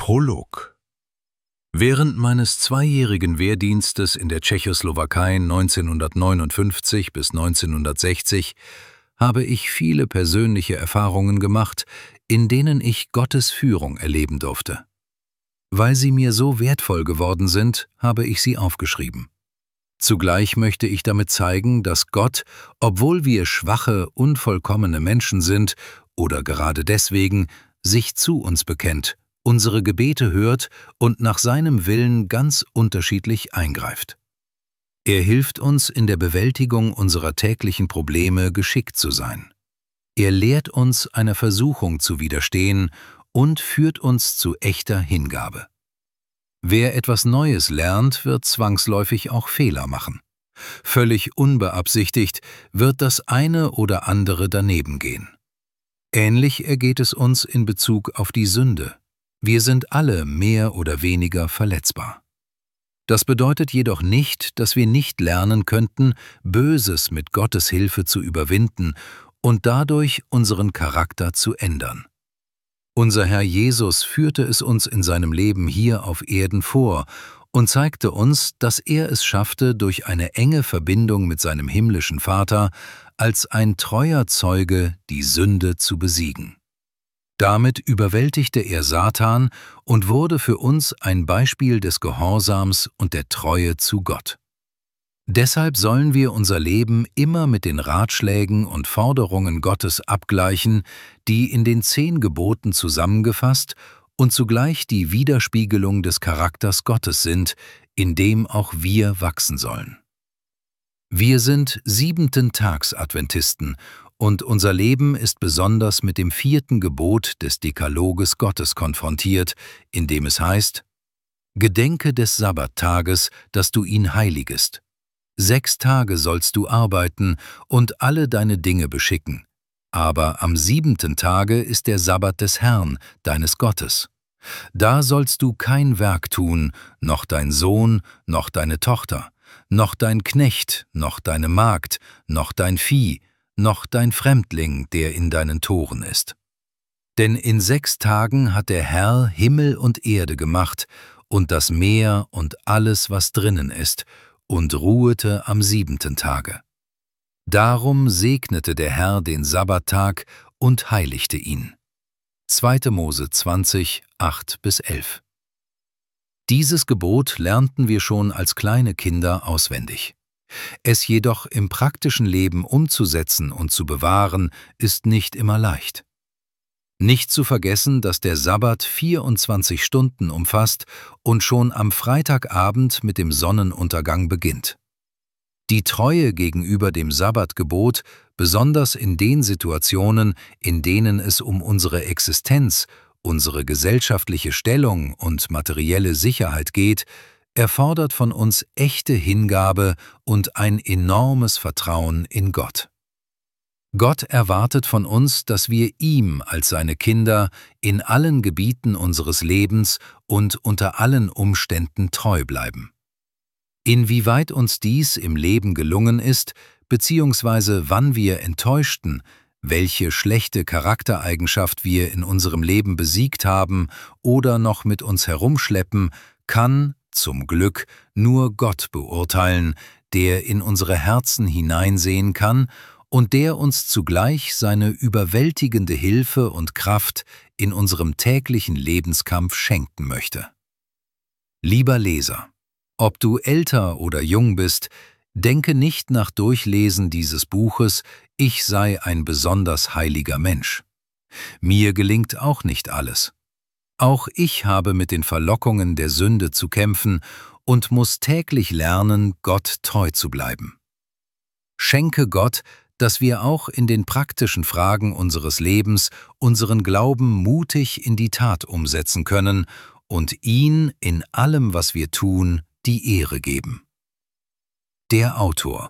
Prolog. Während meines zweijährigen Wehrdienstes in der Tschechoslowakei 1959 bis 1960 habe ich viele persönliche Erfahrungen gemacht, in denen ich Gottes Führung erleben durfte. Weil sie mir so wertvoll geworden sind, habe ich sie aufgeschrieben. Zugleich möchte ich damit zeigen, dass Gott, obwohl wir schwache, unvollkommene Menschen sind oder gerade deswegen, sich zu uns bekennt, unsere Gebete hört und nach seinem Willen ganz unterschiedlich eingreift. Er hilft uns in der Bewältigung unserer täglichen Probleme geschickt zu sein. Er lehrt uns, einer Versuchung zu widerstehen und führt uns zu echter Hingabe. Wer etwas Neues lernt, wird zwangsläufig auch Fehler machen. Völlig unbeabsichtigt wird das eine oder andere daneben gehen. Ähnlich ergeht es uns in Bezug auf die Sünde. Wir sind alle mehr oder weniger verletzbar. Das bedeutet jedoch nicht, dass wir nicht lernen könnten, Böses mit Gottes Hilfe zu überwinden und dadurch unseren Charakter zu ändern. Unser Herr Jesus führte es uns in seinem Leben hier auf Erden vor und zeigte uns, dass er es schaffte, durch eine enge Verbindung mit seinem himmlischen Vater als ein treuer Zeuge die Sünde zu besiegen. Damit überwältigte er Satan und wurde für uns ein Beispiel des Gehorsams und der Treue zu Gott. Deshalb sollen wir unser Leben immer mit den Ratschlägen und Forderungen Gottes abgleichen, die in den 10 Geboten zusammengefasst und zugleich die Widerspiegelung des Charakters Gottes sind, in dem auch wir wachsen sollen. Wir sind 7-Tags-Adventisten und unser Leben ist besonders mit dem 4. Gebot des Dekaloges Gottes konfrontiert, in dem es heißt: Gedenke des Sabbattages, dass du ihn heiligest. 6 Tage sollst du arbeiten und alle deine Dinge beschicken. Aber am 7. Tage ist der Sabbat des Herrn, deines Gottes. Da sollst du kein Werk tun, noch dein Sohn, noch deine Tochter, noch dein Knecht, noch deine Magd, noch dein Vieh, noch dein Fremdling, der in deinen Toren ist. Denn in 6 Tagen hat der Herr Himmel und Erde gemacht und das Meer und alles, was drinnen ist, und ruhete am 7. Tage. Darum segnete der Herr den Sabbattag und heiligte ihn. 2. Mose 20, 8-11. Dieses Gebot lernten wir schon als kleine Kinder auswendig. Es jedoch im praktischen Leben umzusetzen und zu bewahren, ist nicht immer leicht. Nicht zu vergessen, dass der Sabbat 24 Stunden umfasst und schon am Freitagabend mit dem Sonnenuntergang beginnt. Die Treue gegenüber dem Sabbatgebot, besonders in den Situationen, in denen es um unsere Existenz, unsere gesellschaftliche Stellung und materielle Sicherheit geht, erfordert von uns echte Hingabe und ein enormes Vertrauen in Gott. Gott erwartet von uns, dass wir ihm als seine Kinder in allen Gebieten unseres Lebens und unter allen Umständen treu bleiben. Inwieweit uns dies im Leben gelungen ist, beziehungsweise wann wir enttäuschten, welche schlechte Charaktereigenschaft wir in unserem Leben besiegt haben oder noch mit uns herumschleppen, kann, zum Glück, nur Gott beurteilen, der in unsere Herzen hineinsehen kann und der uns zugleich seine überwältigende Hilfe und Kraft in unserem täglichen Lebenskampf schenken möchte. Lieber Leser, ob du älter oder jung bist, denke nicht nach Durchlesen dieses Buches, ich sei ein besonders heiliger Mensch. Mir gelingt auch nicht alles. Auch ich habe mit den Verlockungen der Sünde zu kämpfen und muss täglich lernen, Gott treu zu bleiben. Schenke Gott, dass wir auch in den praktischen Fragen unseres Lebens unseren Glauben mutig in die Tat umsetzen können und ihn in allem, was wir tun, die Ehre geben. Der Autor